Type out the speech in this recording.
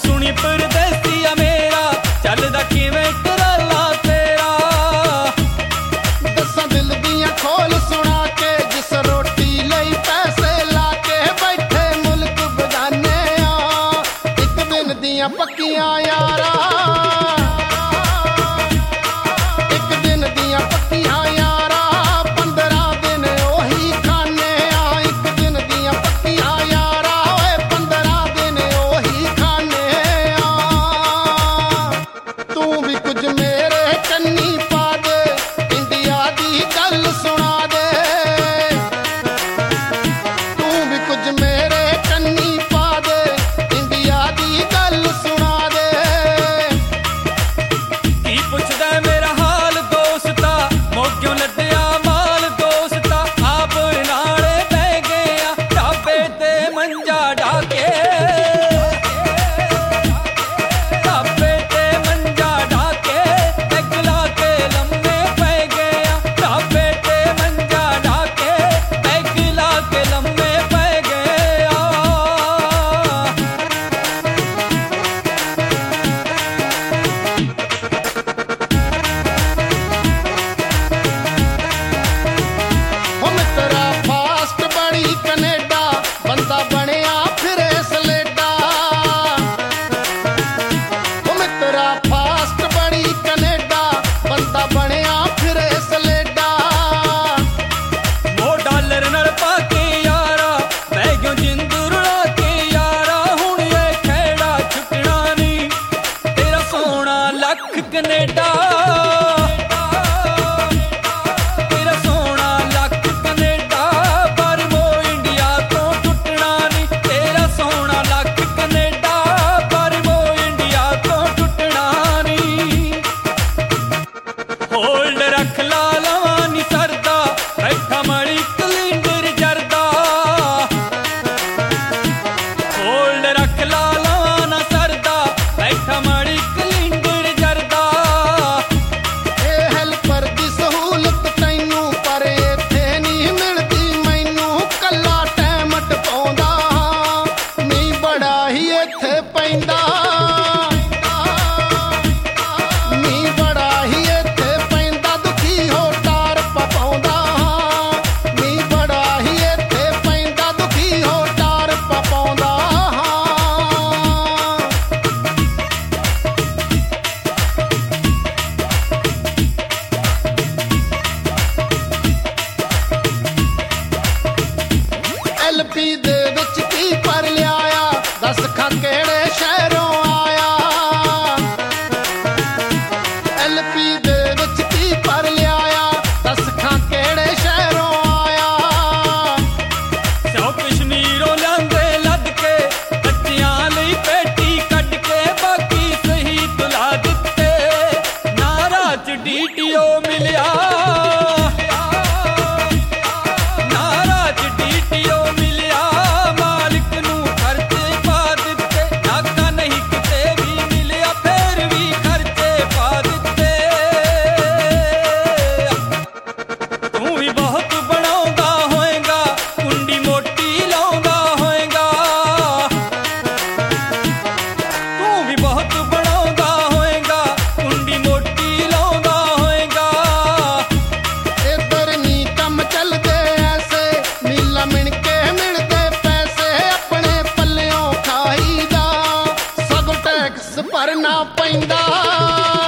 सुनी परदेसिया मेरा चलदा किवें टराला तेरा। दसां दिल दियां खोल सुना के जिस रोटी लई पैसे ला के बैठे मुल्क बगाने आ। एक दिन दियां पक्कियां यारा, एक दिन दियां पक्कियां यारा, 15 दिन ओही खाने आ। एक दिन दियां पक्कियां यारा, 15 दिन ओही खाने आ। तू भी कुछ मेरे कन्नी पा दे, इंडिया दी गल सुना दे। तू भी कुछ मेरे कन्नी पा दे, इंडिया दी गल सुना दे। की पुछदा मेरा हाल दोस्ता, मोग्यों लड्डिया माल दोस्ता। आप नाले बह गया ढाबे ते मंजा ढाके, ढाबे ते मंजा ढाके, पैग ला के लम्मे पै गया। ढाबे ते मंजा ढाके, पैग ला के लम्मे पै गया। हो मित्रा फास्ट बड़ी कनेडा, बंदा बनया फिरे सलेडा। हो मित्रा फास्ट बड़ी कनेडा, बंदा बनया फिरे सलेडा। वो डॉलर नाल पाके यारा, बह गयो जिंद रुला के यारा। हुण ये खेड़ा छुटना नहीं, तेरा सोना लख कनेडा। तेरा सोना लख कनेडा, पर वो इंडिया तो टुटना नहीं। तेरा सोना लख कनेडा, पर वो इंडिया तो टुटना नहीं। होल्ड रख ला लवां नी सरदा, बैठा मड़ी कलिंडर जरदा। होल्ड रख ला लवां ना सरदा, बैठा मड़ी कलिंडर जरदा। ए हेल्पर दी सहूलत तैनू, पर इत्थे नहीं मिलदी मैनू। कल्ला टैम टपाउंदा नी बड़ा ही इत्थे पैंदा। नी बड़ा ही इत्थे पैंदा, दुखी हो टार पाउंदा। नी बड़ा ही इत्थे पैंदा, दुखी हो टार पाउंदा। LP ਦੇ ਵਿੱਚ ਕੀ ਪਰ ਲਿਆਇਆ, ਦੱਸ ਖਾਂ ਕਿਹੜੇ ਸ਼ਹਿਰੋਂ ਆਇਆ। LP ਦੇ ਵਿੱਚ ਕੀ ਪਰ ਲਿਆਇਆ, ਦੱਸ ਖਾਂ ਕਿਹੜੇ ਸ਼ਹਿਰੋਂ ਆਇਆ। ਸੌ ਕਸ਼ਮੀਰੋਂ ਲਿਆਂਦੇ ਲੱਦ ਕੇ, ਬੱਚਿਆਂ ਲਈ ਪੇਟੀ ਕੱਢ ਕੇ। ਬਾਕੀ ਸਹੀ ਤੁਲਾ ਦਿੱਤੇ, ਨਾਰਾ ਚ DTO ਮਿਲਿਆ। ਨਾਰਾ ਚ DTO ਮਿਲਿਆ, ਮਾਲਿਕ ਨੂੰ ਖਰਚੇ ਪਾ ਦਿੱਤੇ। ਨਾਕਾ ਨਹੀਂ ਕਿਤੇ ਵੀ ਮਿਲਿਆ, ਫੇਰ ਵੀ ਖਰਚੇ ਪਾ ਦਿੱਤੇ। ਤੂੰ ਵੀ ਬਹੁਤ ਬਣਾਉਂਦਾ ਹੋਏਗਾ, ਕੁੰਡੀ ਮੋਟੀ ਲਾਉਂਦਾ ਹੋਏਗਾ। ਤੂੰ ਵੀ ਬਹੁਤ ਬਣਾਉਂਦਾ ਹੋਏਗਾ, ਕੁੰਡੀ ਮੋਟੀ ਲਾਉਂਦਾ ਹੋਏਗਾ। ਇੱਧਰ ਨੀ ਕੰਮ ਚੱਲਦੇ ਐਸੇ, ਨੀਲਾ ਮਿਣ ਕੇ ਮਿਲਦੇ ਪੈਸੇ। ਆਪਣੇ ਪੱਲਿਓਂ ਖਾਈਦਾ, ਸਗੋਂ ਟੈਕਸ ਭਰਨਾ ਪੈਂਦਾ।